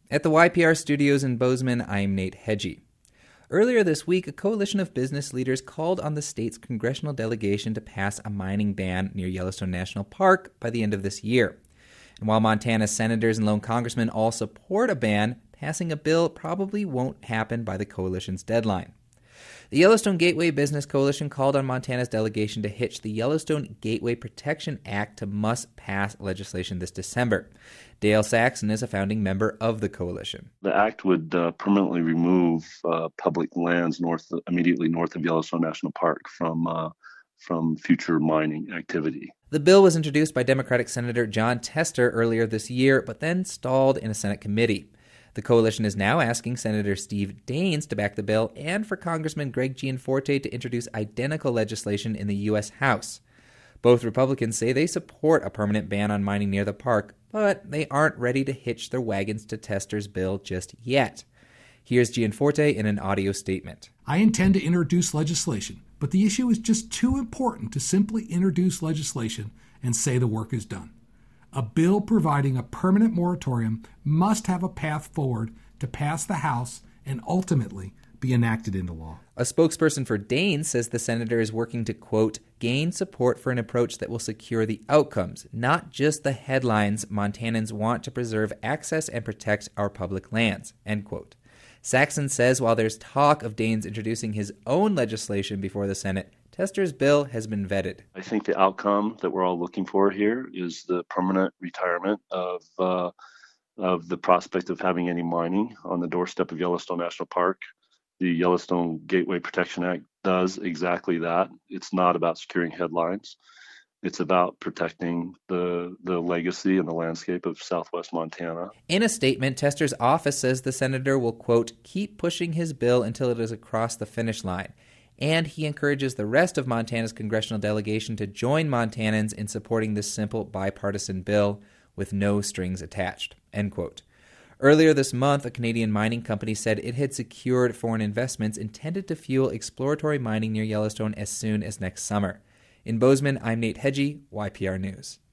At the YPR studios in Bozeman, I'm Nate Hedgie. Earlier this week, a coalition of business leaders called on the state's congressional delegation to pass a mining ban near Yellowstone National Park by the end of this year. And while Montana's senators and lone congressmen all support a ban, passing a bill probably won't happen by the coalition's deadline. The Yellowstone Gateway Business Coalition called on Montana's delegation to hitch the Yellowstone Gateway Protection Act to must-pass legislation this December. Dale Saxon is a founding member of the coalition. The act would permanently remove public lands immediately north of Yellowstone National Park from future mining activity. The bill was introduced by Democratic Senator Jon Tester earlier this year, but then stalled in a Senate committee. The coalition is now asking Senator Steve Daines to back the bill and for Congressman Greg Gianforte to introduce identical legislation in the U.S. House. Both Republicans say they support a permanent ban on mining near the park, but they aren't ready to hitch their wagons to Tester's bill just yet. Here's Gianforte in an audio statement. I intend to introduce legislation, but the issue is just too important to simply introduce legislation and say the work is done. A bill providing a permanent moratorium must have a path forward to pass the House and ultimately be enacted into law. A spokesperson for Daines says the senator is working to, quote, gain support for an approach that will secure the outcomes, not just the headlines Montanans want to preserve access and protect our public lands, end quote. Saxon says while there's talk of Daines introducing his own legislation before the Senate, Tester's bill has been vetted. I think the outcome that we're all looking for here is the permanent retirement of the prospect of having any mining on the doorstep of Yellowstone National Park. The Yellowstone Gateway Protection Act does exactly that. It's not about securing headlines. It's about protecting the legacy and the landscape of southwest Montana. In a statement, Tester's office says the senator will, quote, keep pushing his bill until it is across the finish line. And he encourages the rest of Montana's congressional delegation to join Montanans in supporting this simple bipartisan bill with no strings attached, end quote. Earlier this month, a Canadian mining company said it had secured foreign investments intended to fuel exploratory mining near Yellowstone as soon as next summer. In Bozeman, I'm Nate Hedgie, YPR News.